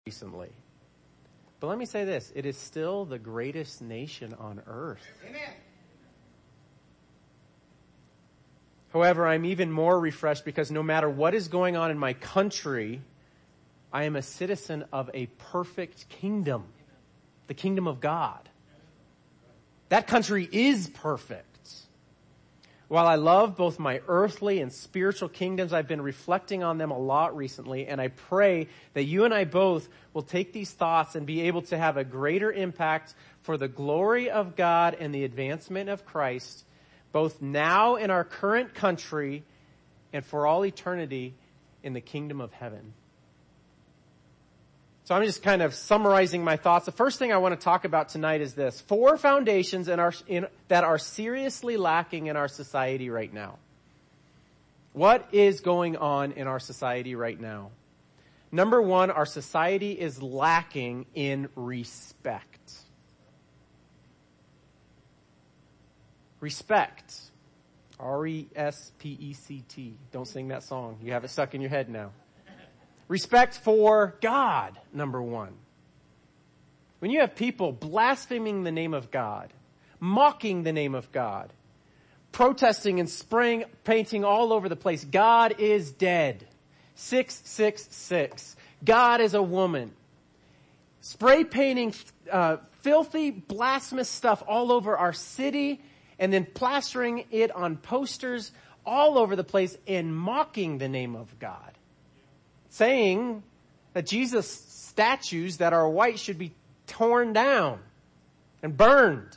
recently. But let me say this, it is still the greatest nation on earth. Amen. However, I'm even more refreshed because no matter what is going on in my country, I am a citizen of a perfect kingdom, the kingdom of God. That country is perfect. While I love both my earthly and spiritual kingdoms, I've been reflecting on them a lot recently, and I pray that you and I both will take these thoughts and be able to have a greater impact for the glory of God and the advancement of Christ, both now in our current country and for all eternity in the kingdom of heaven. So I'm just kind of summarizing my thoughts. The first thing I want to talk about tonight is this. 4 foundations that are seriously lacking in our society right now. What is going on in our society right now? Number 1, our society is lacking in respect. Respect. R-E-S-P-E-C-T. Don't sing that song. You have it stuck in your head now. Respect for God, number 1. When you have people blaspheming the name of God, mocking the name of God, protesting and spraying, painting all over the place, God is dead. 666. God is a woman. Spray painting filthy, blasphemous stuff all over our city and then plastering it on posters all over the place and mocking the name of God. Saying that Jesus statues that are white should be torn down and burned.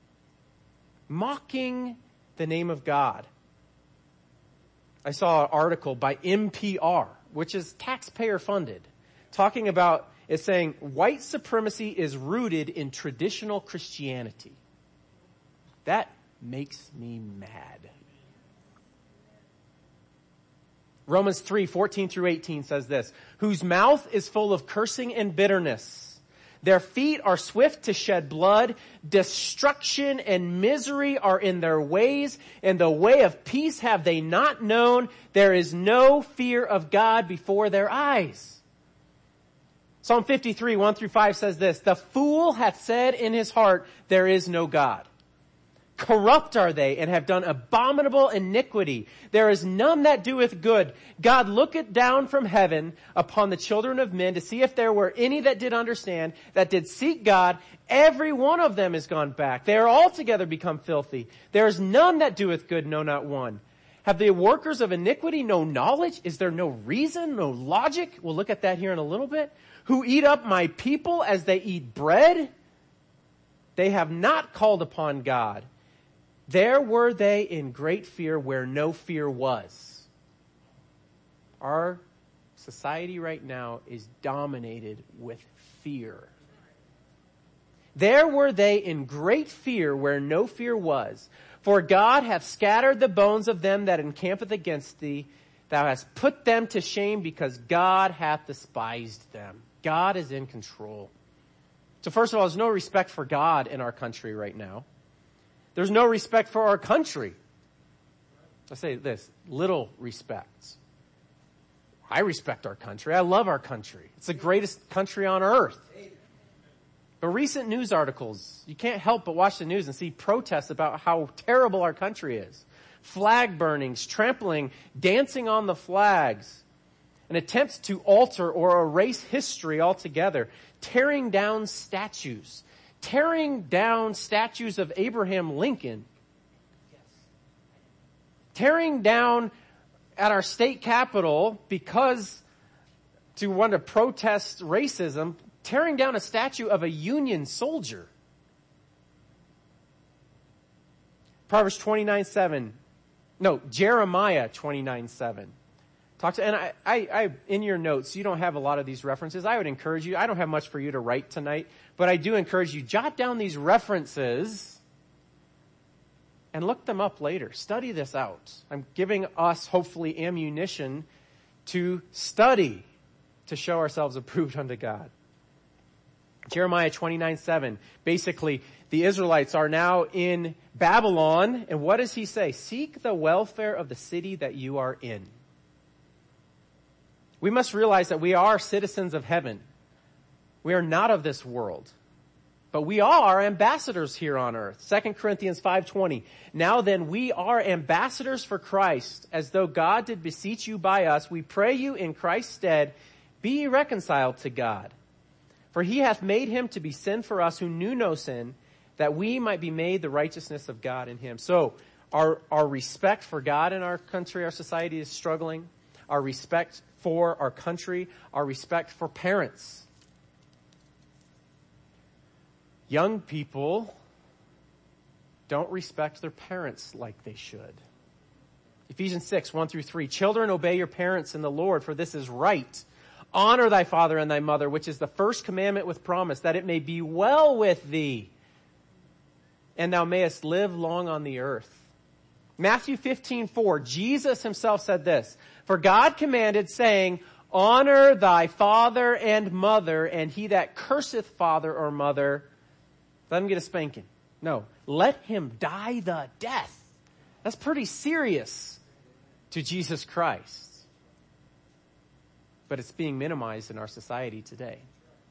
Mocking the name of God. I saw an article by NPR, which is taxpayer funded, talking about it saying white supremacy is rooted in traditional Christianity. That makes me mad. Romans 3:14-18 says this, whose mouth is full of cursing and bitterness. Their feet are swift to shed blood. Destruction and misery are in their ways, and the way of peace have they not known. There is no fear of God before their eyes. Psalm 53:1-5 says this, the fool hath said in his heart, there is no God. Corrupt are they and have done abominable iniquity. There is none that doeth good. God looketh down from heaven upon the children of men to see if there were any that did understand, that did seek God. Every one of them is gone back. They are altogether become filthy. There is none that doeth good, no, not one. Have the workers of iniquity no knowledge? Is there no reason, no logic? We'll look at that here in a little bit. Who eat up my people as they eat bread? They have not called upon God. There were they in great fear where no fear was. Our society right now is dominated with fear. There were they in great fear where no fear was. For God hath scattered the bones of them that encampeth against thee. Thou hast put them to shame because God hath despised them. God is in control. So first of all, there's no respect for God in our country right now. There's no respect for our country. I say this, little respect. I respect our country. I love our country. It's the greatest country on earth. But recent news articles, you can't help but watch the news and see protests about how terrible our country is. Flag burnings, trampling, dancing on the flags, and attempts to alter or erase history altogether, tearing down statues. Tearing down statues of Abraham Lincoln. Tearing down at our state capitol because to want to protest racism, tearing down a statue of a Union soldier. Jeremiah 29:7. And I, in your notes, you don't have a lot of these references. I would encourage you, I don't have much for you to write tonight, but I do encourage you, jot down these references and look them up later. Study this out. I'm giving us, hopefully, ammunition to study, to show ourselves approved unto God. Jeremiah 29:7. Basically, the Israelites are now in Babylon, and what does he say? Seek the welfare of the city that you are in. We must realize that we are citizens of heaven. We are not of this world, but we are ambassadors here on earth. 2 Corinthians 5:20. Now then, we are ambassadors for Christ, as though God did beseech you by us. We pray you in Christ's stead, be ye reconciled to God. For he hath made him to be sin for us who knew no sin, that we might be made the righteousness of God in him. So our respect for God in our country, our society is struggling. Our respect for our country, our respect for parents. Young people don't respect their parents like they should. Ephesians 6:1-3. Children, obey your parents in the Lord, for this is right. Honor thy father and thy mother, which is the first commandment with promise, that it may be well with thee, and thou mayest live long on the earth. Matthew 15:4, Jesus himself said this, for God commanded, saying, honor thy father and mother, and he that curseth father or mother, let him get a spanking. No, let him die the death. That's pretty serious to Jesus Christ. But it's being minimized in our society today.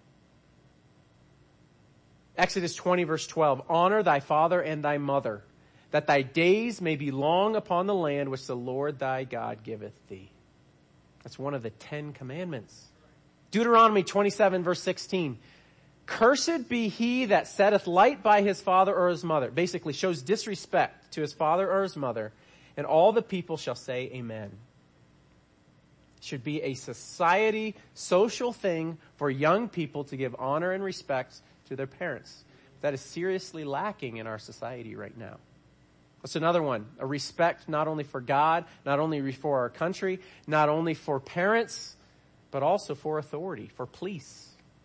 Exodus 20:12, honor thy father and thy mother, that thy days may be long upon the land which the Lord thy God giveth thee. That's one of the 10 commandments. Deuteronomy 27:16, cursed be he that setteth light by his father or his mother. Basically shows disrespect to his father or his mother, and all the people shall say amen. It should be a society, social thing for young people to give honor and respect to their parents. That is seriously lacking in our society right now. That's another one. A respect not only for God, not only for our country, not only for parents, but also for authority, for police.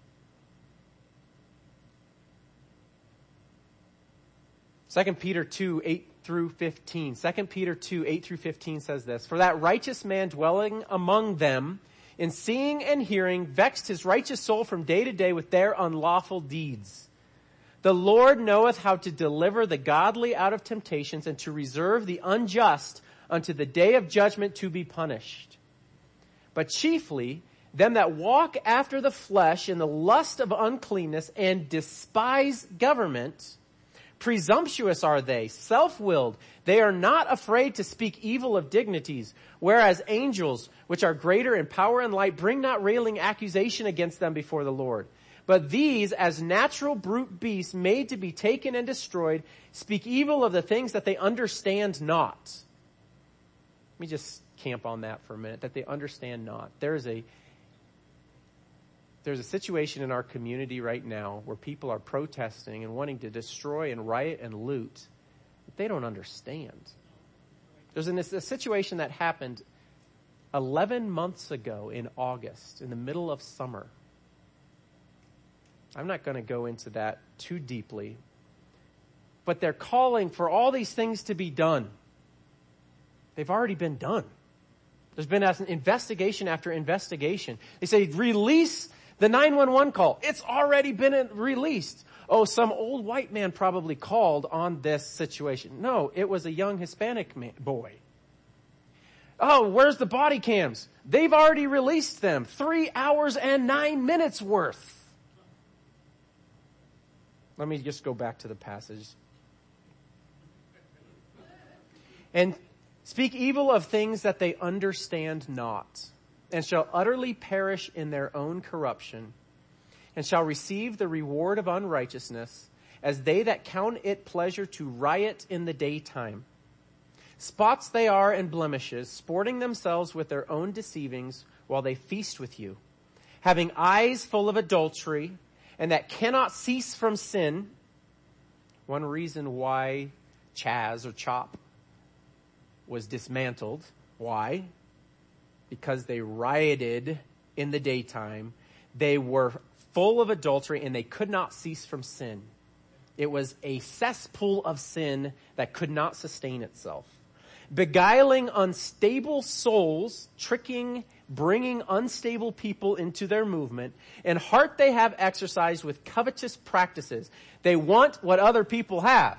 2 Peter 2:8-15. 2 Peter 2:8-15 says this, for that righteous man dwelling among them, in seeing and hearing, vexed his righteous soul from day to day with their unlawful deeds. The Lord knoweth how to deliver the godly out of temptations, and to reserve the unjust unto the day of judgment to be punished. But chiefly them that walk after the flesh in the lust of uncleanness and despise government. Presumptuous are they, self-willed. They are not afraid to speak evil of dignities, whereas angels, which are greater in power and light, bring not railing accusation against them before the Lord. But these, as natural brute beasts made to be taken and destroyed, speak evil of the things that they understand not. Let me just camp on that for a minute, that they understand not. There's a situation in our community right now where people are protesting and wanting to destroy and riot and loot that they don't understand. There's a situation that happened 11 months ago in August, in the middle of summer. I'm not going to go into that too deeply, but they're calling for all these things to be done. They've already been done. There's been an investigation after investigation. They say, release the 911 call. It's already been released. Oh, some old white man probably called on this situation. No, it was a young Hispanic boy. Oh, where's the body cams? They've already released them. 3 hours and 9 minutes worth. Let me just go back to the passage. And speak evil of things that they understand not, and shall utterly perish in their own corruption, and shall receive the reward of unrighteousness, as they that count it pleasure to riot in the daytime. Spots they are and blemishes, sporting themselves with their own deceivings, while they feast with you, having eyes full of adultery, and that cannot cease from sin. One reason why Chaz or Chop was dismantled. Why? Because they rioted in the daytime. They were full of adultery and they could not cease from sin. It was a cesspool of sin that could not sustain itself. Beguiling unstable souls, bringing unstable people into their movement. In heart they have exercised with covetous practices. They want what other people have.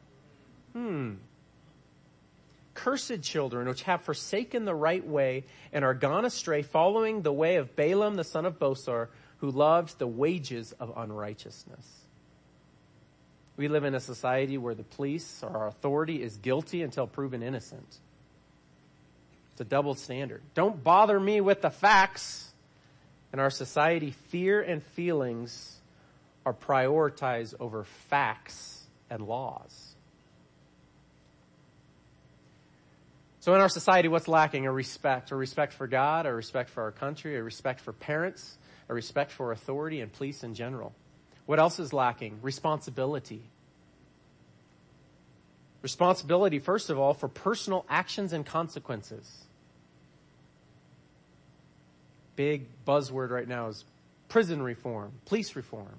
Cursed children, which have forsaken the right way and are gone astray, following the way of Balaam the son of Bosor, who loved the wages of unrighteousness. We live in a society where the police or our authority is guilty until proven innocent. It's a double standard. Don't bother me with the facts. In our society, fear and feelings are prioritized over facts and laws. So in our society, what's lacking? A respect for God, a respect for our country, a respect for parents, a respect for authority and police in general. What else is lacking? Responsibility. Responsibility, first of all, for personal actions and consequences. Big buzzword right now is prison reform, police reform.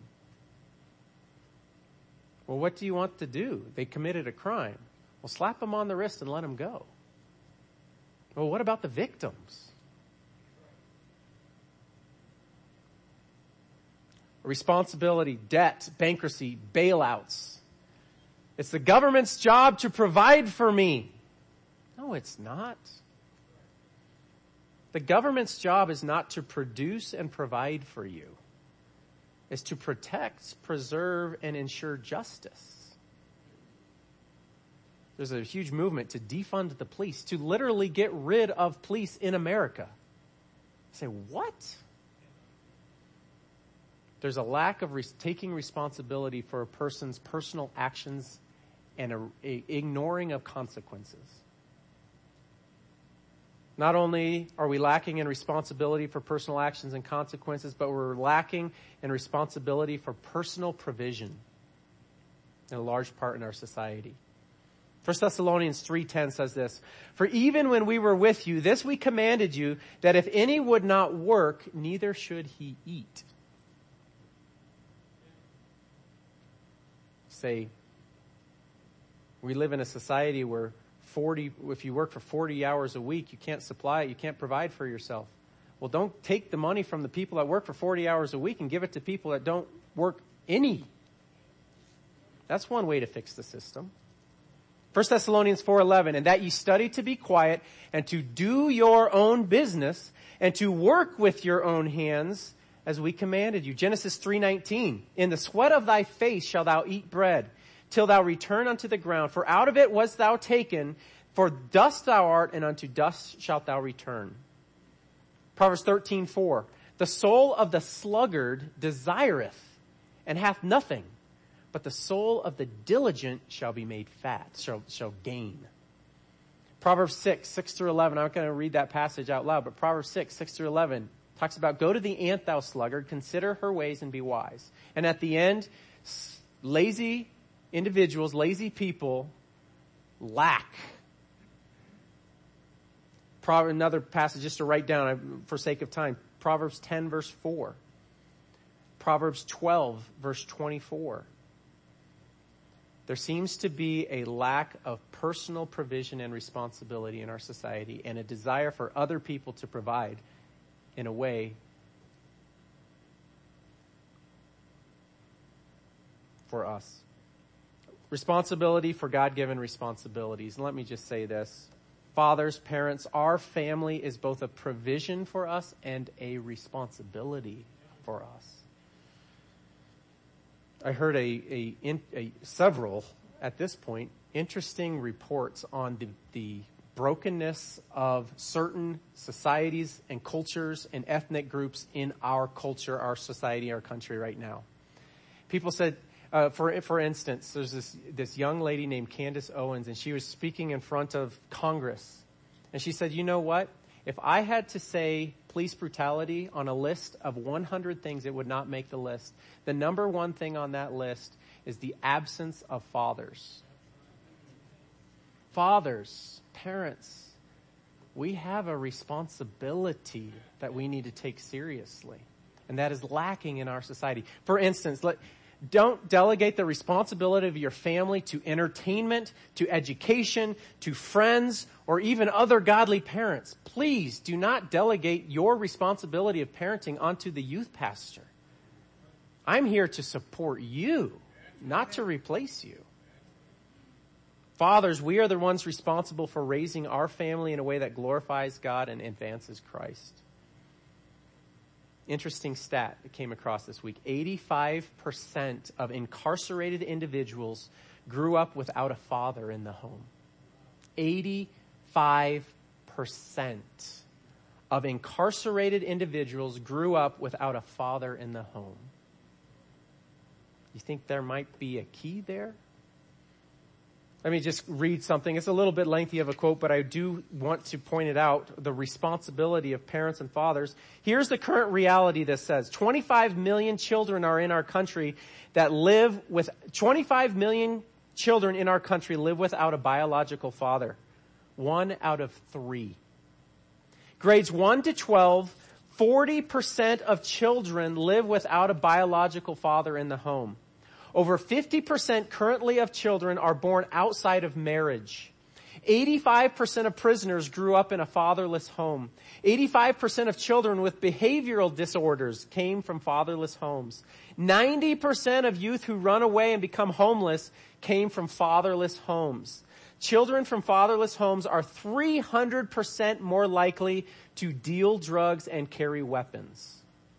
Well, what do you want to do? They committed a crime. Well, slap them on the wrist and let them go. Well, what about the victims? Responsibility, debt, bankruptcy, bailouts. It's the government's job to provide for me. No, it's not. The government's job is not to produce and provide for you. It's to protect, preserve, and ensure justice. There's a huge movement to defund the police, to literally get rid of police in America. You say, what? There's a lack of taking responsibility for a person's personal actions and a ignoring of consequences. Not only are we lacking in responsibility for personal actions and consequences, but we're lacking in responsibility for personal provision in a large part in our society. 1 Thessalonians 3:10 says this, "For even when we were with you, this we commanded you, that if any would not work, neither should he eat." Say, we live in a society where if you work for 40 hours a week, you can't provide for yourself. Well, don't take the money from the people that work for 40 hours a week and give it to people that don't work any. That's one way to fix the system. 1 Thessalonians 4:11, "And that ye study to be quiet and to do your own business and to work with your own hands as we commanded you." Genesis 3:19, "In the sweat of thy face shalt thou eat bread till thou return unto the ground. For out of it wast thou taken, for dust thou art, and unto dust shalt thou return." Proverbs 13:4, "The soul of the sluggard desireth and hath nothing, but the soul of the diligent shall be made fat," shall gain. Proverbs 6:6-11, I'm not going to read that passage out loud, but Proverbs 6:6-11 talks about, "Go to the ant, thou sluggard, consider her ways and be wise." And at the end, lazy individuals, lazy people lack. Another passage just to write down for sake of time. Proverbs 10:4. Proverbs 12:24. There seems to be a lack of personal provision and responsibility in our society, and a desire for other people to provide in a way for us. Responsibility for God-given responsibilities. And let me just say this. Fathers, parents, our family is both a provision for us and a responsibility for us. I heard several, at this point, interesting reports on the brokenness of certain societies and cultures and ethnic groups in our culture, our society, our country right now. People said, for instance, there's this young lady named Candace Owens, and she was speaking in front of Congress. And she said, you know what? If I had to say police brutality on a list of 100 things, it would not make the list. The number one thing on that list is the absence of fathers. Fathers, parents, we have a responsibility that we need to take seriously. And that is lacking in our society. For instance, don't delegate the responsibility of your family to entertainment, to education, to friends, or even other godly parents. Please do not delegate your responsibility of parenting onto the youth pastor. I'm here to support you, not to replace you. Fathers, we are the ones responsible for raising our family in a way that glorifies God and advances Christ. Interesting stat that came across this week. 85% of incarcerated individuals grew up without a father in the home. 85% of incarcerated individuals grew up without a father in the home. You think there might be a key there? Let me just read something. It's a little bit lengthy of a quote, but I do want to point it out, the responsibility of parents and fathers. Here's the current reality that says 25 million children are in our country that live with, 25 million children in our country live without a biological father. 1 out of 3. Grades 1 to 12, 40% of children live without a biological father in the home. Over 50% currently of children are born outside of marriage. 85% of prisoners grew up in a fatherless home. 85% of children with behavioral disorders came from fatherless homes. 90% of youth who run away and become homeless came from fatherless homes. Children from fatherless homes are 300% more likely to deal drugs and carry weapons.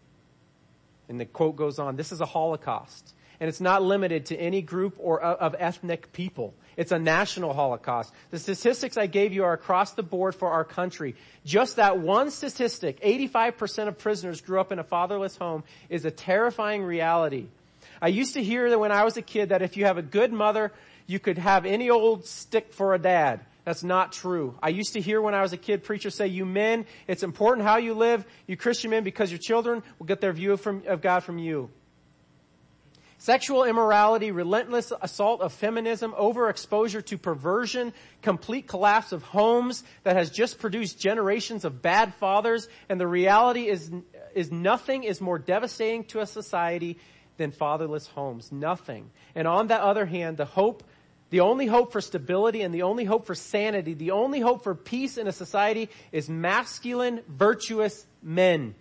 And the quote goes on, this is a Holocaust. And it's not limited to any group or of ethnic people. It's a national Holocaust. The statistics I gave you are across the board for our country. Just that one statistic, 85% of prisoners grew up in a fatherless home, is a terrifying reality. I used to hear that when I was a kid that if you have a good mother, you could have any old stick for a dad. That's not true. I used to hear when I was a kid preachers say, you men, it's important how you live, you Christian men, because your children will get their view of God from you. Sexual immorality, relentless assault of feminism, overexposure to perversion, complete collapse of homes that has just produced generations of bad fathers. And the reality is nothing is more devastating to a society than fatherless homes. Nothing. And on the other hand, the only hope for stability and the only hope for sanity, the only hope for peace in a society is masculine, virtuous men.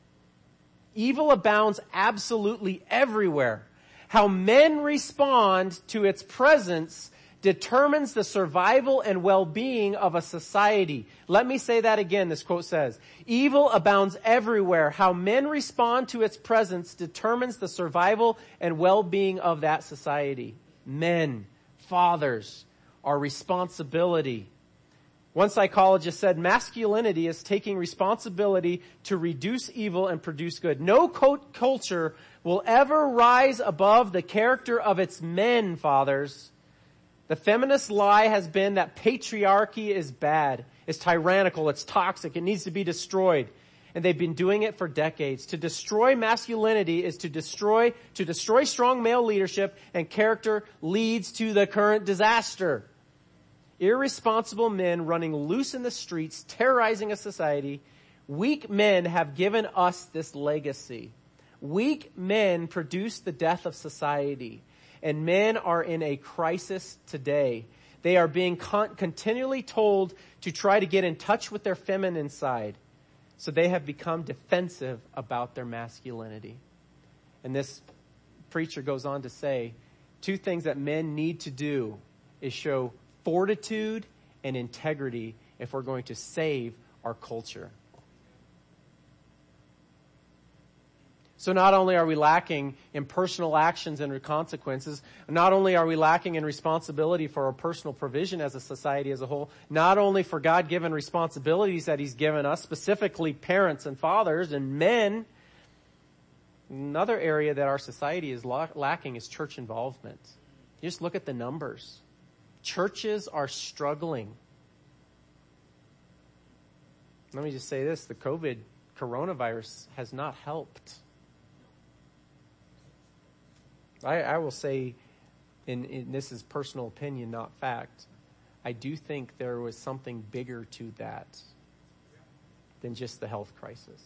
Evil abounds absolutely everywhere. How men respond to its presence determines the survival and well-being of a society. Let me say that again, this quote says. Evil abounds everywhere. How men respond to its presence determines the survival and well-being of that society. Men, fathers, our responsibility. One psychologist said masculinity is taking responsibility to reduce evil and produce good. No culture will ever rise above the character of its men, fathers. The feminist lie has been that patriarchy is bad, it's tyrannical, it's toxic, it needs to be destroyed. And they've been doing it for decades. To destroy masculinity is to destroy strong male leadership, and character leads to the current disaster. Irresponsible men running loose in the streets, terrorizing a society. Weak men have given us this legacy. Weak men produce the death of society. And men are in a crisis today. They are being continually told to try to get in touch with their feminine side. So they have become defensive about their masculinity. And this preacher goes on to say, 2 things that men need to do is show fortitude and integrity if we're going to save our culture. So not only are we lacking in personal actions and consequences, not only are we lacking in responsibility for our personal provision as a society as a whole, not only for God-given responsibilities that He's given us, specifically parents and fathers and men, another area that our society is lacking is church involvement. You just look at the numbers. Churches are struggling. Let me just say this, the coronavirus has not helped. I will say, and this is personal opinion, not fact, I do think there was something bigger to that than just the health crisis.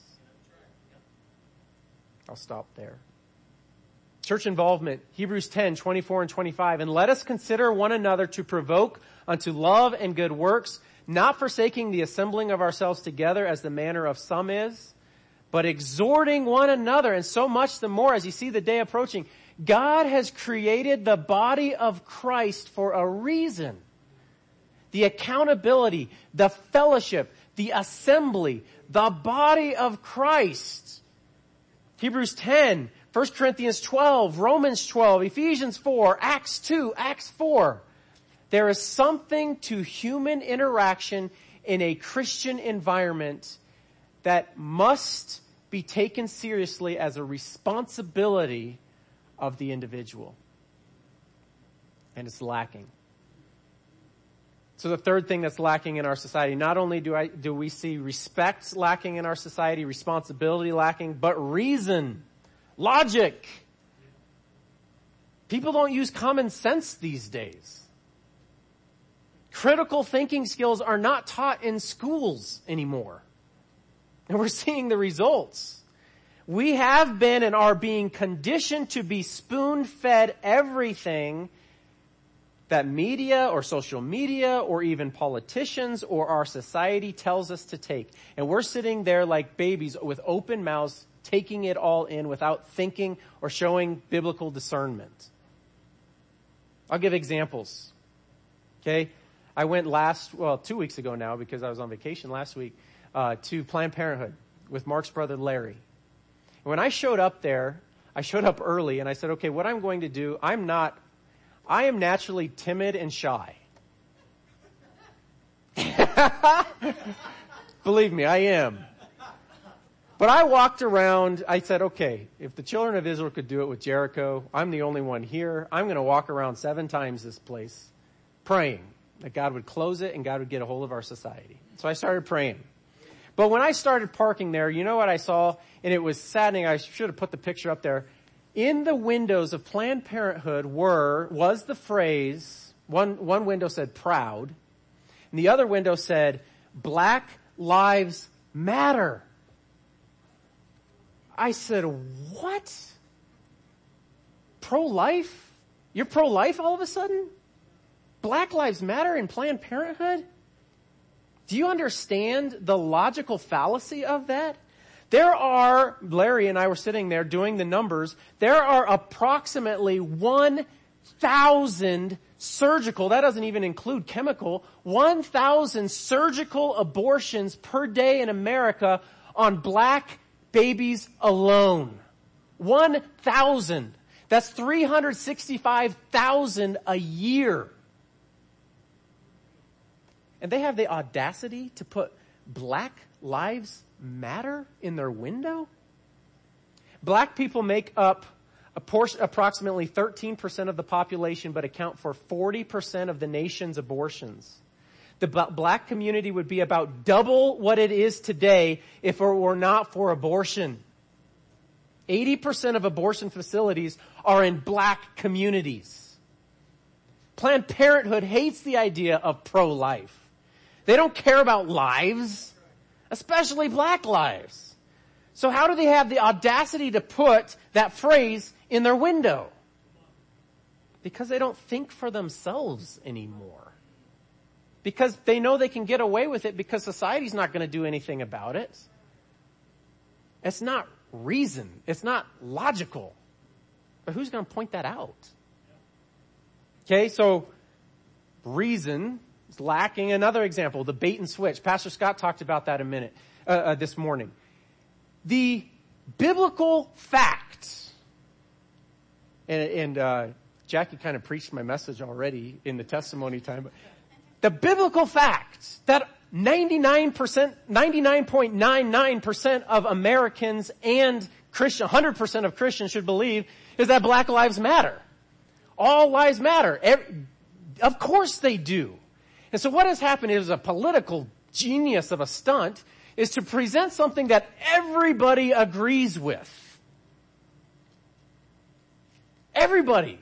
I'll stop there. Church involvement, Hebrews 10, 24 and 25. And let us consider one another to provoke unto love and good works, not forsaking the assembling of ourselves together as the manner of some is, but exhorting one another, and so much the more as you see the day approaching. God has created the body of Christ for a reason. The accountability, the fellowship, the assembly, the body of Christ. Hebrews 10, 1 Corinthians 12, Romans 12, Ephesians 4, Acts 2, Acts 4. There is something to human interaction in a Christian environment that must be taken seriously as a responsibility of the individual. And it's lacking. So the third thing that's lacking in our society, not only do we see respect lacking in our society, responsibility lacking, but reason, logic. People don't use common sense these days. Critical thinking skills are not taught in schools anymore. And we're seeing the results. We have been and are being conditioned to be spoon-fed everything that media or social media or even politicians or our society tells us to take. And we're sitting there like babies with open mouths, taking it all in without thinking or showing biblical discernment. I'll give examples. Okay? I went 2 weeks ago now because I was on vacation last week, to Planned Parenthood with Mark's brother Larry. And when I showed up there, I showed up early and I said, okay, what I'm going to do, I am naturally timid and shy. Believe me, I am. But I walked around, I said, okay, if the children of Israel could do it with Jericho, I'm the only one here. I'm going to walk around 7 times this place praying that God would close it and God would get a hold of our society. So I started praying. But when I started parking there, you know what I saw? And it was saddening. I should have put the picture up there. In the windows of Planned Parenthood was the phrase, one window said proud, and the other window said, Black Lives Matter. I said, what? Pro-life? You're pro-life all of a sudden? Black Lives Matter in Planned Parenthood? Do you understand the logical fallacy of that? Larry and I were sitting there doing the numbers, there are approximately 1,000 surgical, that doesn't even include chemical, 1,000 surgical abortions per day in America on black babies alone. 1,000. That's 365,000 a year. And they have the audacity to put Black Lives Matter in their window? Black people make up approximately 13% of the population, but account for 40% of the nation's abortions. The black community would be about double what it is today if it were not for abortion. 80% of abortion facilities are in black communities. Planned Parenthood hates the idea of pro-life. They don't care about lives, especially black lives. So how do they have the audacity to put that phrase in their window? Because they don't think for themselves anymore. Because they know they can get away with it because society's not going to do anything about it. It's not reason. It's not logical. But who's going to point that out? Okay, so reason is lacking. Another example, the bait and switch. Pastor Scott talked about that this morning. The biblical fact, and Jackie kind of preached my message already in the testimony time, but the biblical fact that 99.99% of Americans and 100% of Christians should believe is that Black Lives Matter. All lives matter. Of course they do. And so what has happened is a political genius of a stunt is to present something that everybody agrees with. Everybody.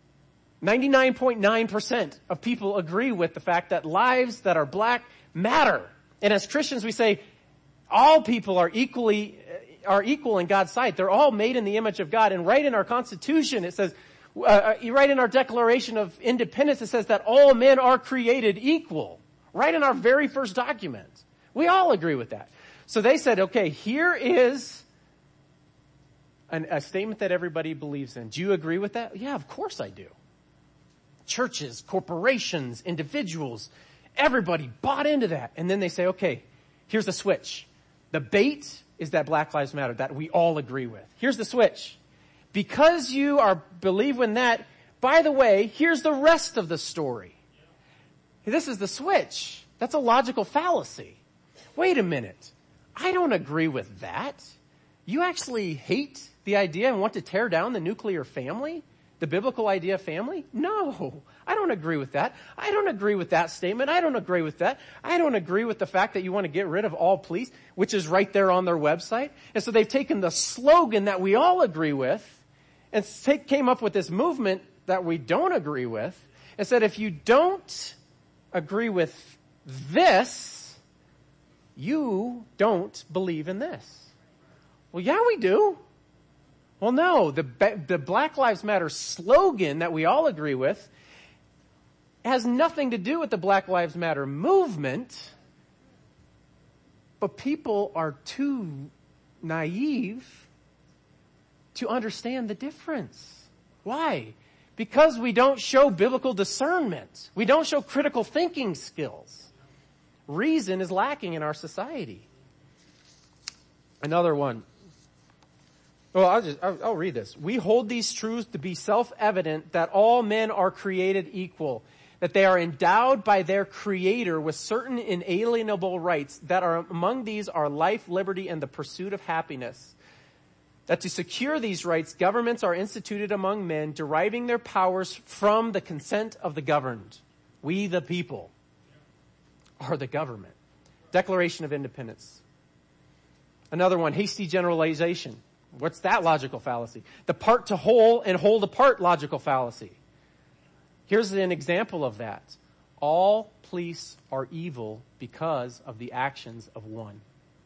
99.9% of people agree with the fact that lives that are black matter. And as Christians we say all people are equal in God's sight. They're all made in the image of God. And right in our Constitution it says, right in our Declaration of Independence it says that all men are created equal. Right in our very first document. We all agree with that. So they said, okay, here is a statement that everybody believes in. Do you agree with that? Yeah, of course I do. Churches, corporations, individuals, everybody bought into that. And then they say, okay, here's the switch. The bait is that Black Lives Matter, that we all agree with. Here's the switch. Because you believe in that, by the way, here's the rest of the story. This is the switch. That's a logical fallacy. Wait a minute. I don't agree with that. You actually hate the idea and want to tear down the nuclear family? The biblical idea of family? No, I don't agree with that. I don't agree with that statement. I don't agree with that. I don't agree with the fact that you want to get rid of all police, which is right there on their website. And so they've taken the slogan that we all agree with and came up with this movement that we don't agree with and said, if you don't agree with this, you don't believe in this. Well, yeah, we do. Well, no, the Black Lives Matter slogan that we all agree with has nothing to do with the Black Lives Matter movement, but people are too naive to understand the difference. Why? Because we don't show biblical discernment. We don't show critical thinking skills. Reason is lacking in our society. Another one. Well, I'll read this. We hold these truths to be self-evident that all men are created equal, that they are endowed by their Creator with certain inalienable rights, that are among these are life, liberty, and the pursuit of happiness. That to secure these rights, governments are instituted among men, deriving their powers from the consent of the governed. We, the people, are the government. Declaration of Independence. Another one, hasty generalization. What's that logical fallacy? The part to whole and whole to part logical fallacy. Here's an example of that. All police are evil because of the actions of one.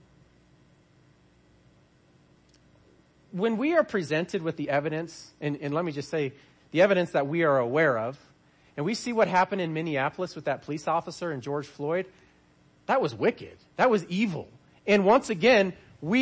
When we are presented with the evidence, and let me just say, the evidence that we are aware of, and we see what happened in Minneapolis with that police officer and George Floyd, that was wicked. That was evil. And once again,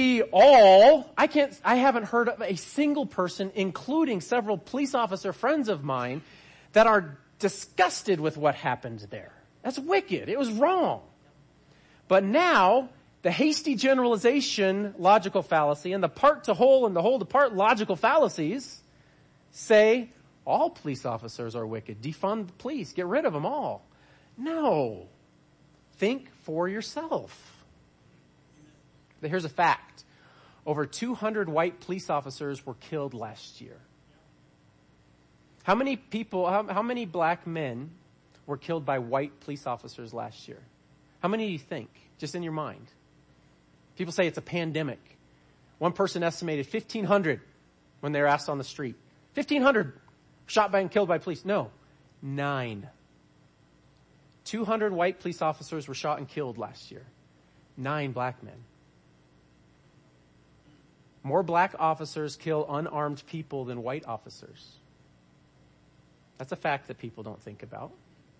I haven't heard of a single person, including several police officer friends of mine, that are disgusted with what happened there. That's wicked. It was wrong. But now, the hasty generalization logical fallacy and the part to whole and the whole to part logical fallacies say all police officers are wicked. Defund the police. Get rid of them all. No. Think for yourself. Here's a fact. Over 200 white police officers were killed last year. How many black men were killed by white police officers last year? How many do you think? Just in your mind. People say it's a pandemic. One person estimated 1,500 when they were asked on the street. 1,500 shot by and killed by police. No, 9. 200 white police officers were shot and killed last year. 9 black men. More black officers kill unarmed people than white officers. That's a fact that people don't think about.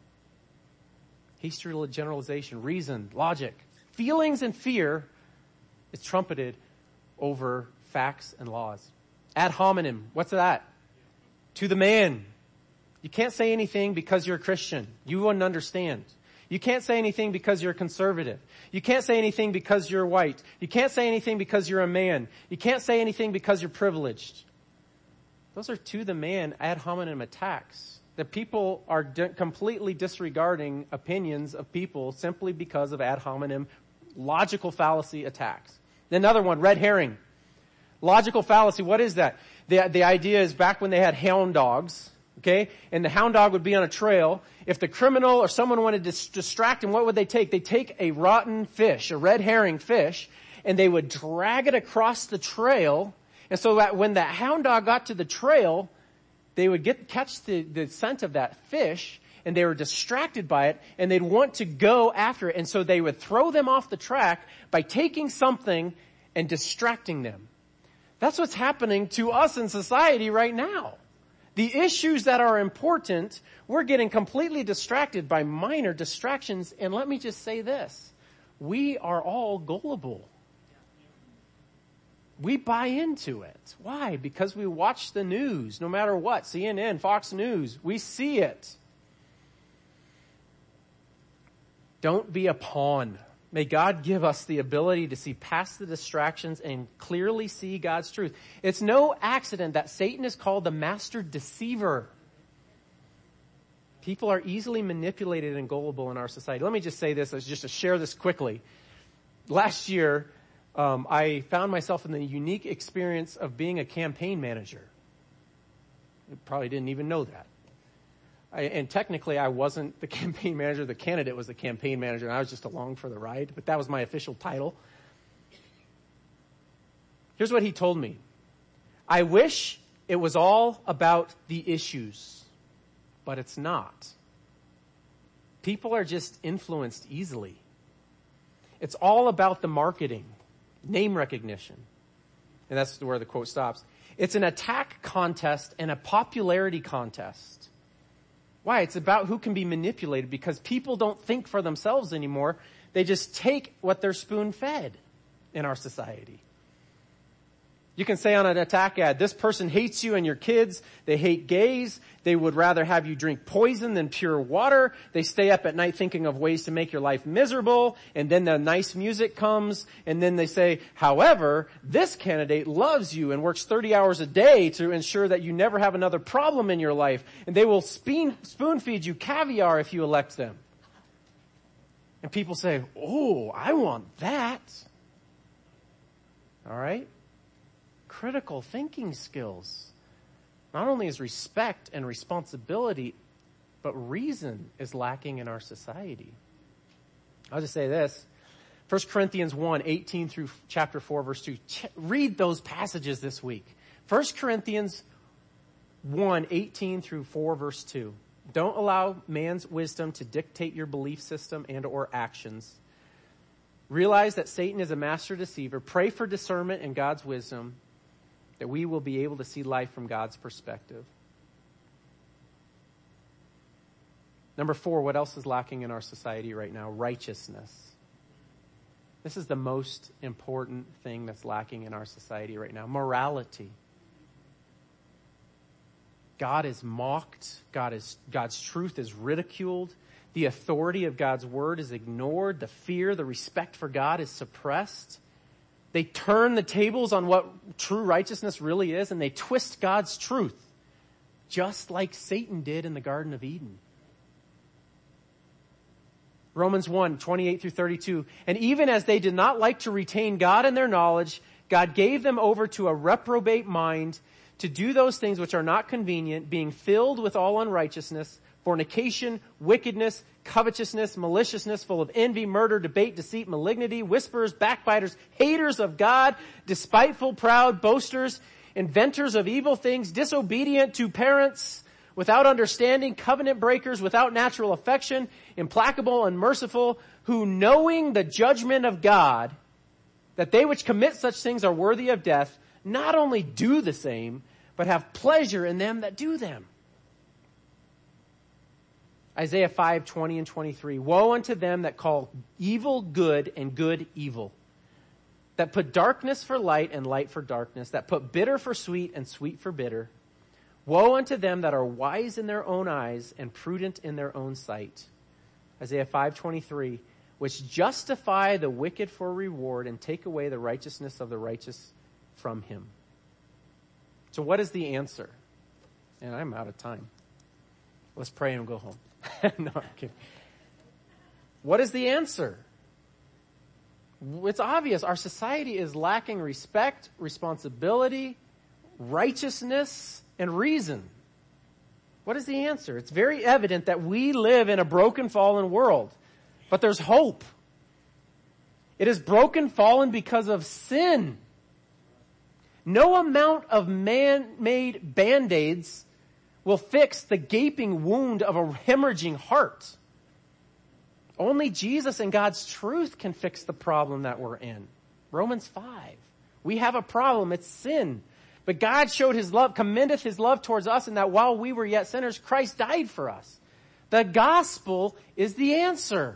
Hasty generalization, reason, logic, feelings and fear is trumpeted over facts and laws. Ad hominem, what's that? To the man. You can't say anything because you're a Christian. You wouldn't understand. You can't say anything because you're conservative. You can't say anything because you're white. You can't say anything because you're a man. You can't say anything because you're privileged. Those are to the man ad hominem attacks. That people are completely disregarding opinions of people simply because of ad hominem logical fallacy attacks. Another one, red herring. Logical fallacy, what is that? The idea is back when they had hound dogs, okay? And the hound dog would be on a trail. If the criminal or someone wanted to distract him, what would they take? They'd take a rotten fish, a red herring fish, and they would drag it across the trail. And so that when that hound dog got to the trail, they would catch the scent of that fish, and they were distracted by it, and they'd want to go after it. And so they would throw them off the track by taking something and distracting them. That's what's happening to us in society right now. The issues that are important, we're getting completely distracted by minor distractions. And let me just say this. We are all gullible. We buy into it. Why? Because we watch the news, no matter what, CNN, Fox News, we see it. Don't be a pawn. May God give us the ability to see past the distractions and clearly see God's truth. It's no accident that Satan is called the master deceiver. People are easily manipulated and gullible in our society. Let me just say this, just to share this quickly. Last year, I found myself in the unique experience of being a campaign manager. I probably didn't even know that. And technically, I wasn't the campaign manager. The candidate was the campaign manager, and I was just along for the ride. But that was my official title. Here's what he told me. I wish it was all about the issues, but it's not. People are just influenced easily. It's all about the marketing, name recognition. And that's where the quote stops. It's an attack contest and a popularity contest. Why? It's about who can be manipulated, because people don't think for themselves anymore. They just take what they're spoon-fed in our society. You can say on an attack ad, this person hates you and your kids. They hate gays. They would rather have you drink poison than pure water. They stay up at night thinking of ways to make your life miserable. And then the nice music comes. And then they say, however, this candidate loves you and works 30 hours a day to ensure that you never have another problem in your life. And they will spoon feed you caviar if you elect them. And people say, oh, I want that. All right? Critical thinking skills. Not only is respect and responsibility, but reason is lacking in our society. I'll just say this. 1 Corinthians 1, 18 through chapter 4, verse 2. Read those passages this week. 1 Corinthians 1, 18 through 4, verse 2. Don't allow man's wisdom to dictate your belief system and or actions. Realize that Satan is a master deceiver. Pray for discernment and God's wisdom, that we will be able to see life from God's perspective. Number 4, what else is lacking in our society right now? Righteousness. This is the most important thing that's lacking in our society right now. Morality. God is mocked. God's truth is ridiculed. The authority of God's word is ignored. The fear, the respect for God is suppressed. They turn the tables on what true righteousness really is, and they twist God's truth, just like Satan did in the Garden of Eden. Romans 1, 28 through 32. And even as they did not like to retain God in their knowledge, God gave them over to a reprobate mind to do those things which are not convenient, being filled with all unrighteousness, fornication, wickedness, covetousness, maliciousness, full of envy, murder, debate, deceit, malignity, whisperers, backbiters, haters of God, despiteful, proud, boasters, inventors of evil things, disobedient to parents, without understanding, covenant breakers, without natural affection, implacable, unmerciful, who knowing the judgment of God, that they which commit such things are worthy of death, not only do the same, but have pleasure in them that do them. Isaiah 5, 20 and 23. Woe unto them that call evil good and good evil, that put darkness for light and light for darkness, that put bitter for sweet and sweet for bitter. Woe unto them that are wise in their own eyes and prudent in their own sight. Isaiah 5:23, which justify the wicked for reward and take away the righteousness of the righteous from him. So what is the answer? And I'm out of time. Let's pray and go home. No, I'm kidding. What is the answer? It's obvious. Our society is lacking respect, responsibility, righteousness, and reason. What is the answer? It's very evident that we live in a broken, fallen world. But there's hope. It is broken, fallen because of sin. No amount of man-made Band-Aids will fix the gaping wound of a hemorrhaging heart. Only Jesus and God's truth can fix the problem that we're in. Romans 5. We have a problem. It's sin. But God showed his love, commendeth his love towards us, in that while we were yet sinners, Christ died for us. The gospel is the answer.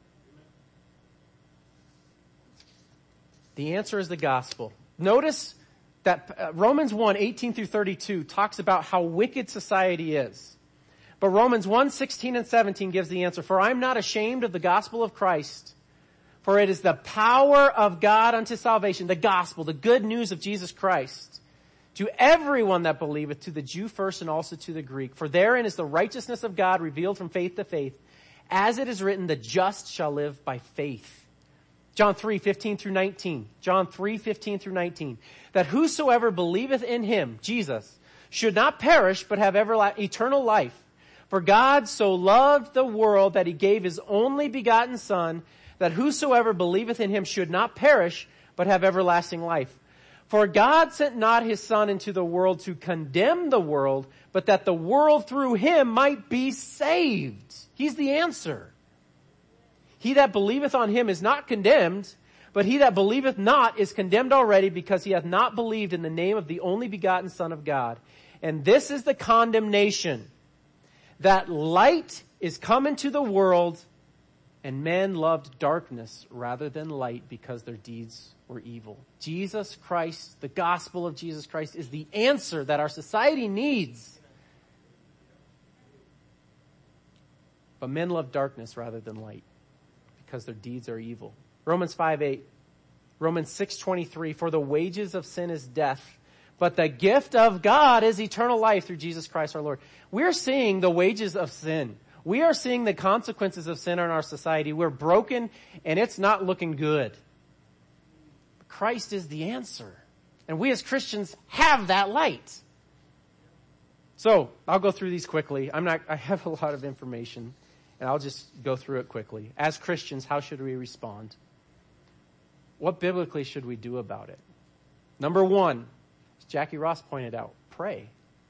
The answer is the gospel. Notice that Romans 1, 18 through 32 talks about how wicked society is. But Romans 1, 16 and 17 gives the answer. For I am not ashamed of the gospel of Christ, For it is the power of God unto salvation, the gospel, the good news of Jesus Christ, to everyone that believeth, to the Jew first and also to the Greek. For therein is the righteousness of God revealed from faith to faith. As it is written, the just shall live by faith. John 3:15 through 19. John 3:15 through 19. That whosoever believeth in him, Jesus, should not perish, but have eternal life. For God so loved the world that he gave his only begotten Son, that whosoever believeth in him should not perish, but have everlasting life. For God sent not his Son into the world to condemn the world, but that the world through him might be saved. He's the answer. He that believeth on him is not condemned, but he that believeth not is condemned already, because he hath not believed in the name of the only begotten Son of God. And this is the condemnation, that light is come into the world, and men loved darkness rather than light, because their deeds were evil. Jesus Christ, the gospel of Jesus Christ, is the answer that our society needs. But men love darkness rather than light, because their deeds are evil. Romans 5:8. Romans 6:23. For the wages of sin is death, but the gift of God is eternal life through Jesus Christ our Lord. We're seeing the wages of sin. We are seeing the consequences of sin in our society. We're broken and it's not looking good. But Christ is the answer. And we as Christians have that light. So I'll go through these quickly. I have a lot of information and I'll just go through it quickly. As Christians, how should we respond? What biblically should we do about it? Number one, as Jackie Ross pointed out, pray.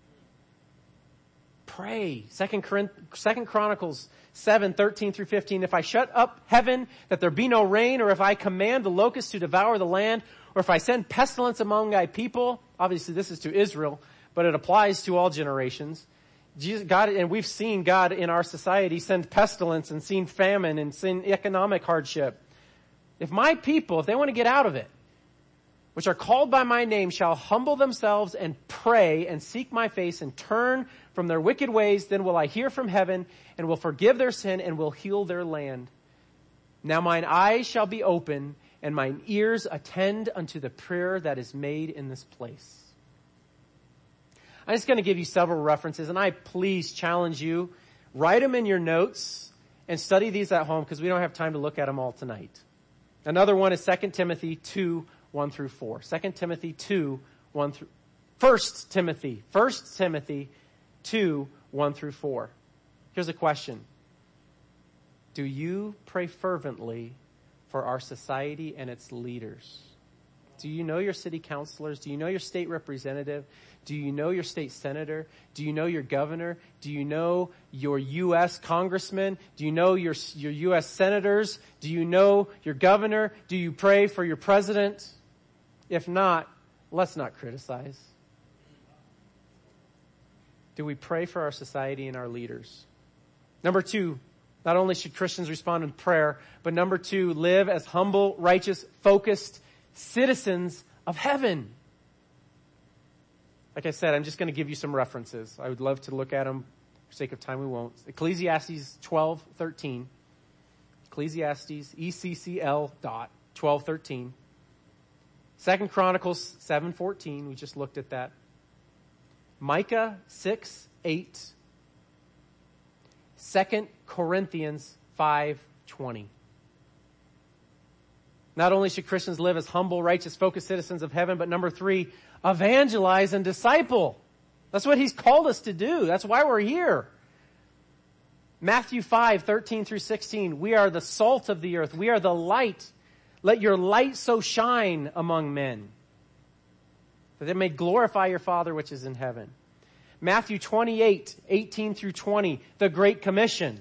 Pray. Second Chronicles 7:13 through 15. If I shut up heaven that there be no rain, or if I command the locusts to devour the land, or if I send pestilence among thy people, obviously this is to Israel, but it applies to all generations. God, and we've seen God in our society send pestilence and seen famine and seen economic hardship. If my people, if they want to get out of it, which are called by my name, shall humble themselves and pray and seek my face and turn from their wicked ways, then will I hear from heaven and will forgive their sin and will heal their land. Now mine eyes shall be open and mine ears attend unto the prayer that is made in this place. I'm just going to give you several references, and I please challenge you, write them in your notes and study these at home, because we don't have time to look at them all tonight. Another one is 2 Timothy 2, 1 through 4. 2 Timothy 2, 1 through, 1 Timothy 2, 1 through 4. Here's a question. Do you pray fervently for our society and its leaders? Do you know your city councilors? Do you know your state representative? Do you know your state senator? Do you know your governor? Do you know your U.S. congressman? Do you know your U.S. senators? Do you know your governor? Do you pray for your president? If not, let's not criticize. Do we pray for our society and our leaders? Number two, not only should Christians respond in prayer, but number two, live as humble, righteous, focused citizens of heaven. Like I said, I'm just going to give you some references. I would love to look at them. For sake of time, we won't. Ecclesiastes 12:13. Ecclesiastes, ECCL.12:13. 2 Chronicles 7:14. We just looked at that. Micah 6:8. 2 Corinthians 5:20. Not only should Christians live as humble, righteous, focused citizens of heaven, but number three, evangelize and disciple. That's what he's called us to do. That's why we're here. Matthew 5:13 through 16. We are the salt of the earth. We are the light. Let your light so shine among men, that they may glorify your Father which is in heaven. Matthew 28:18 through 20. The Great Commission.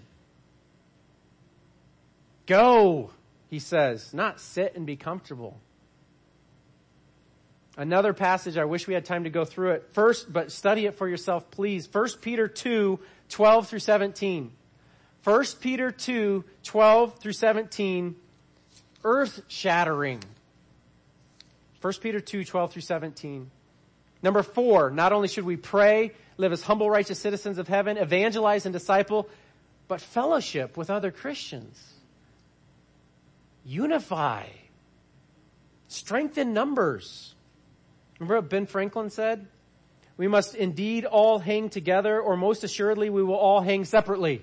Go, he says, not sit and be comfortable. Another passage, I wish we had time to go through it first, but study it for yourself, please. 1 Peter 2:12 through 17. 1 Peter 2:12 through 17. Earth-shattering. 1 Peter 2:12 through 17. Number four, not only should we pray, live as humble, righteous citizens of heaven, evangelize and disciple, but fellowship with other Christians. Unify. Strength in numbers. Remember what Ben Franklin said? We must indeed all hang together, or most assuredly we will all hang separately.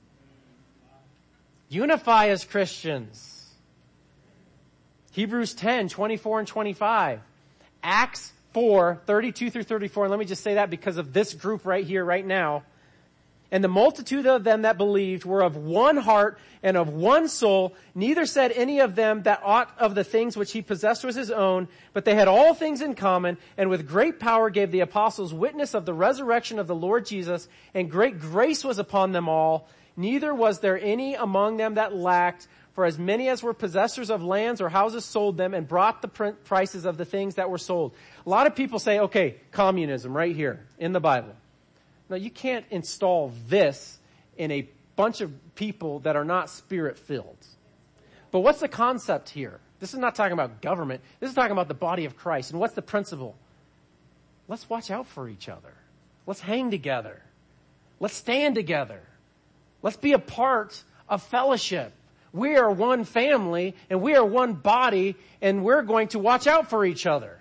Unify as Christians. Hebrews 10, 24 and 25. Acts 4, 32 through 34. And let me just say that because of this group right here, right now. And the multitude of them that believed were of one heart and of one soul. Neither said any of them that aught of the things which he possessed was his own, but they had all things in common, and with great power gave the apostles witness of the resurrection of the Lord Jesus, and great grace was upon them all. Neither was there any among them that lacked, for as many as were possessors of lands or houses sold them and brought the prices of the things that were sold. A lot of people say, okay, communism right here in the Bible. No, you can't install this in a bunch of people that are not spirit-filled. But what's the concept here? This is not talking about government. This is talking about the body of Christ. And what's the principle? Let's watch out for each other. Let's hang together. Let's stand together. Let's be a part of fellowship. We are one family and we are one body, and we're going to watch out for each other.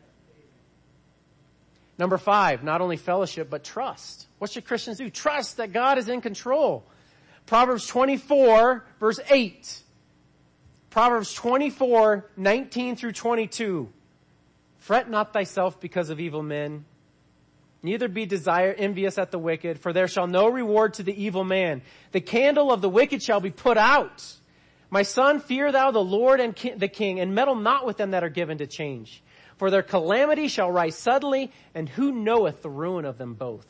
Number 5, not only fellowship, but trust. What should Christians do? Trust that God is in control. Proverbs 24, verse 8. Proverbs 24, 19 through 22. Fret not thyself because of evil men, neither be envious at the wicked, for there shall no reward to the evil man. The candle of the wicked shall be put out. My son, fear thou the Lord and the king, and meddle not with them that are given to change. For their calamity shall rise suddenly, and who knoweth the ruin of them both?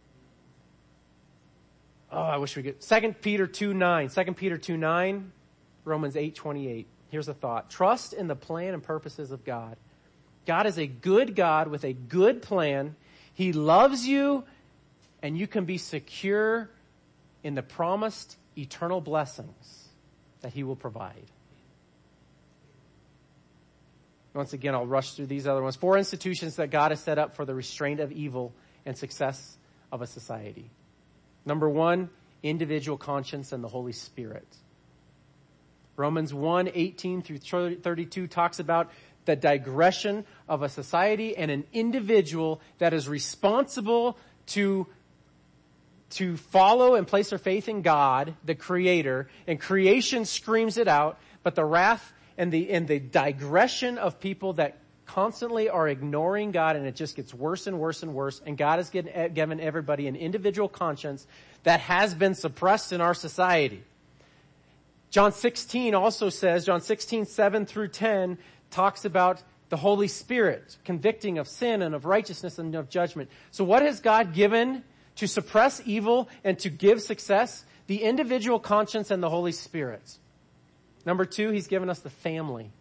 Oh, I wish we could. 2 Peter 2:9. 2 Peter 2:9. Romans 8:28. Here's a thought. Trust in the plan and purposes of God. God is a good God with a good plan. He loves you, and you can be secure in the promised eternal blessings that he will provide. Once again, I'll rush through these other ones. 4 institutions that God has set up for the restraint of evil and success of a society. Number 1, individual conscience and the Holy Spirit. Romans 1:18 through 32 talks about the digression of a society and an individual that is responsible to follow and place their faith in God, the Creator, and creation screams it out, but the wrath and the digression of people that constantly are ignoring God, and it just gets worse and worse and worse, and God has given everybody an individual conscience that has been suppressed in our society. John 16 also says, John 16, 7 through 10, talks about the Holy Spirit convicting of sin and of righteousness and of judgment. So what has God given to suppress evil and to give success? The individual conscience and the Holy Spirit. Number 2, he's given us the family.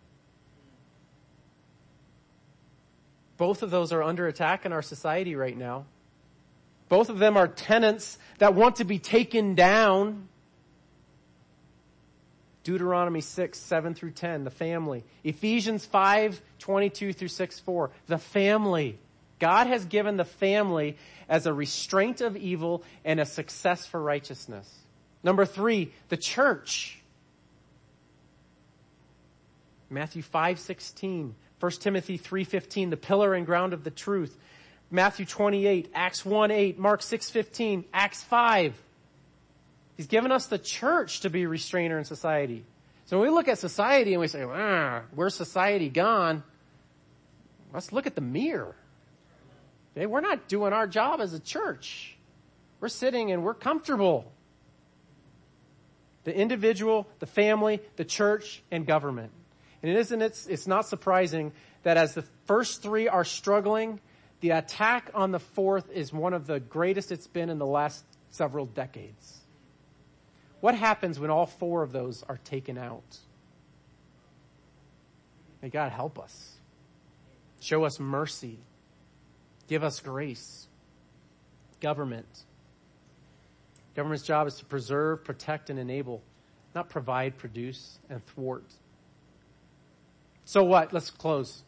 Both of those are under attack in our society right now. Both of them are tenets that want to be taken down. Deuteronomy 6, 7 through 10, the family. Ephesians 5, 22 through 6, 4, the family. God has given the family as a restraint of evil and a success for righteousness. Number 3, the church. Matthew 5:16, 1 Timothy 3:15, the pillar and ground of the truth. Matthew 28, Acts 1:8, Mark 6:15, Acts 5. He's given us the church to be a restrainer in society. So when we look at society and we say, where's society gone? Let's look at the mirror. Okay, we're not doing our job as a church. We're sitting and we're comfortable. The individual, the family, the church, and government. And it's not surprising that as the first 3 are struggling, the attack on the 4th is one of the greatest it's been in the last several decades. What happens when all 4 of those are taken out? May God help us. Show us mercy. Give us grace. Government. Government's job is to preserve, protect, and enable, not provide, produce, and thwart. So what? Let's close.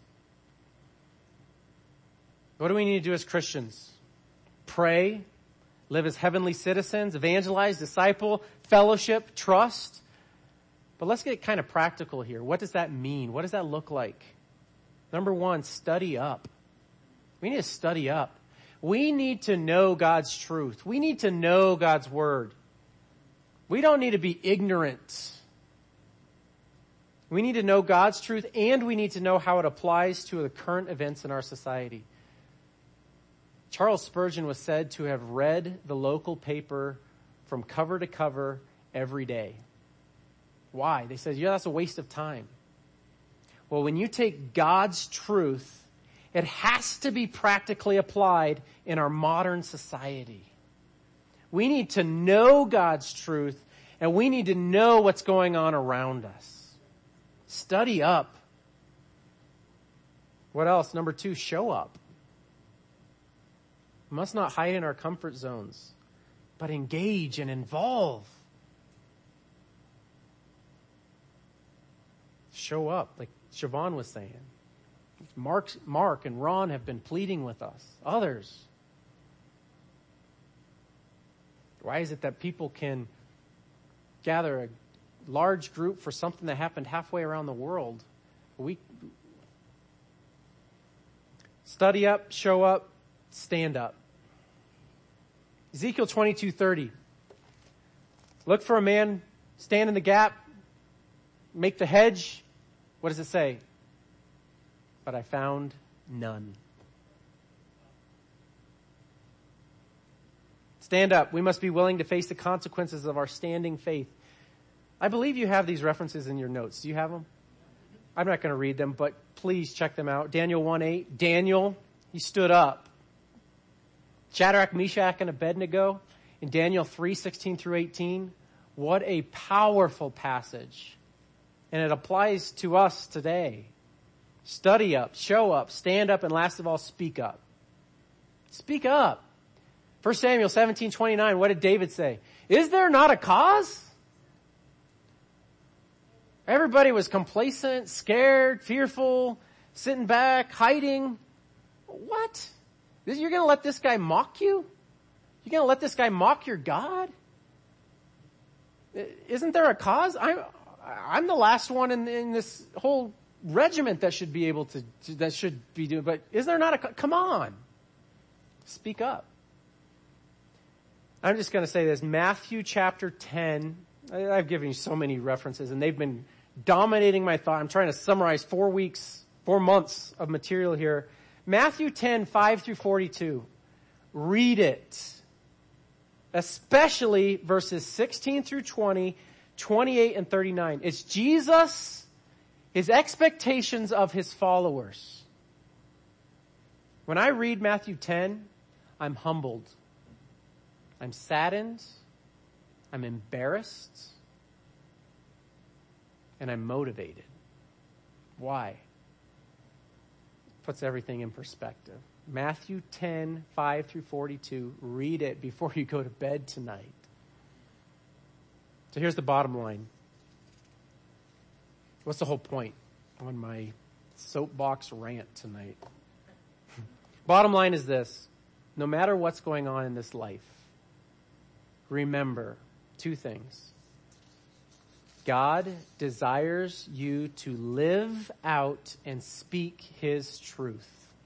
What do we need to do as Christians? Pray, live as heavenly citizens, evangelize, disciple, fellowship, trust. But let's get kind of practical here. What does that mean? What does that look like? Number one, study up. We need to study up. We need to know God's truth. We need to know God's word. We don't need to be ignorant. We need to know God's truth, and we need to know how it applies to the current events in our society. Charles Spurgeon was said to have read the local paper from cover to cover every day. Why? They said, that's a waste of time. Well, when you take God's truth, it has to be practically applied in our modern society. We need to know God's truth, and we need to know what's going on around us. Study up. What else? Number two, show up. We must not hide in our comfort zones, but engage and involve. Show up, like Siobhan was saying. Mark and Ron have been pleading with us. Others. Why is it that people can gather a large group for something that happened halfway around the world? We study up, show up, stand up. Ezekiel 22:30. Look for a man, stand in the gap, make the hedge. What does it say? But I found none. Stand up. We must be willing to face the consequences of our standing faith. I believe you have these references in your notes. Do you have them? I'm not going to read them, but please check them out. Daniel 1:8. Daniel, he stood up. Shadrach, Meshach, and Abednego in Daniel 3:16 through 18. What a powerful passage. And it applies to us today. Study up, show up, stand up, and last of all, speak up. Speak up. 1 Samuel 17:29, what did David say? Is there not a cause? Everybody was complacent, scared, fearful, sitting back, hiding. What? You're going to let this guy mock you? You're going to let this guy mock your God? Isn't there a cause? I'm the last one in this whole regiment that should be able to that should be doing, but is there not a, come on. Speak up. I'm just going to say this. Matthew chapter 10, I've given you so many references and they've been dominating my thought. I'm trying to summarize 4 months of material here. Matthew 10, 5 through 42. Read it. Especially verses 16 through 20, 28 and 39. It's Jesus, his expectations of his followers. When I read Matthew 10, I'm humbled. I'm saddened. I'm embarrassed. And I'm motivated. Why? Puts everything in perspective. Matthew 10, 5 through 42. Read it before you go to bed tonight. So here's the bottom line. What's the whole point on my soapbox rant tonight? Bottom line is this. No matter what's going on in this life, remember two things. God desires you to live out and speak his truth.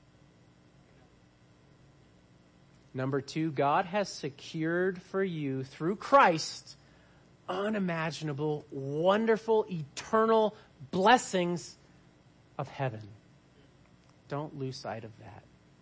Number two, God has secured for you through Christ unimaginable, wonderful, eternal blessings of heaven. Don't lose sight of that.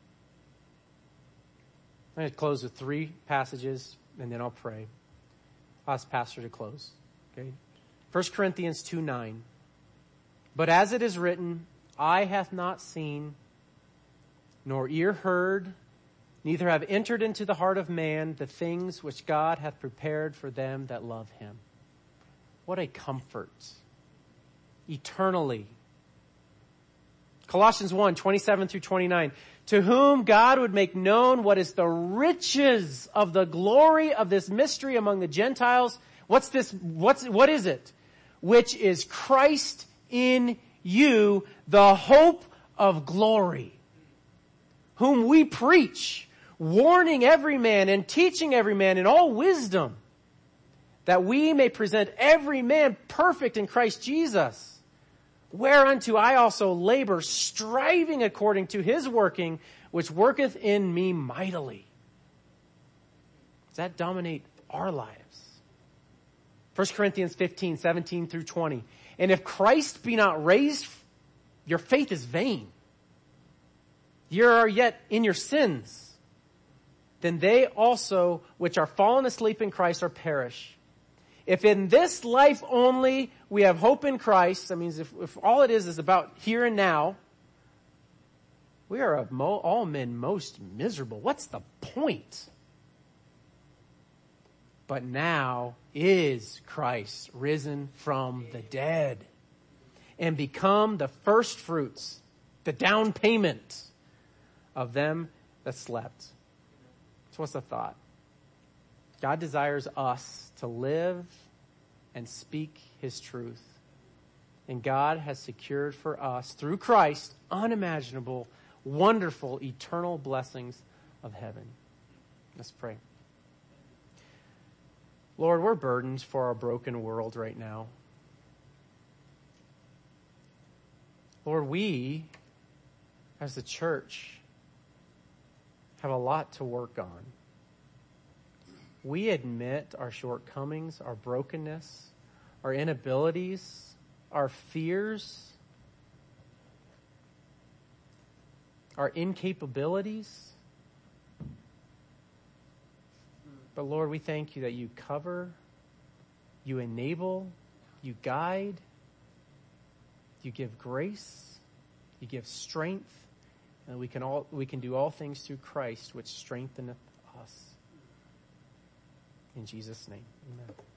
I'm going to close with 3 passages and then I'll pray. I'll ask Pastor to close. Okay. 1 Corinthians 2:9. But as it is written, eye hath not seen, nor ear heard, neither have entered into the heart of man the things which God hath prepared for them that love him. What a comfort. Eternally. Colossians 1:27 through 29. To whom God would make known what is the riches of the glory of this mystery among the Gentiles. What is it? Which is Christ in you, the hope of glory, whom we preach, warning every man and teaching every man in all wisdom, that we may present every man perfect in Christ Jesus. Whereunto I also labor, striving according to his working, which worketh in me mightily. Does that dominate our lives? 1 Corinthians 15, 17 through 20. And if Christ be not raised, your faith is vain. You are yet in your sins. Then they also which are fallen asleep in Christ are perished. If in this life only we have hope in Christ, that means if all it is about here and now, we are of all men most miserable. What's the point? But now is Christ risen from the dead and become the first fruits, the down payment of them that slept. So what's the thought? God desires us to live and speak his truth. And God has secured for us, through Christ, unimaginable, wonderful, eternal blessings of heaven. Let's pray. Lord, we're burdened for our broken world right now. Lord, we, as the church, have a lot to work on. We admit our shortcomings, our brokenness, our inabilities, our fears, our incapabilities. But Lord, we thank you that you cover, you enable, you guide, you give grace, you give strength, and we can do all things through Christ, which strengtheneth us. In Jesus' name, amen.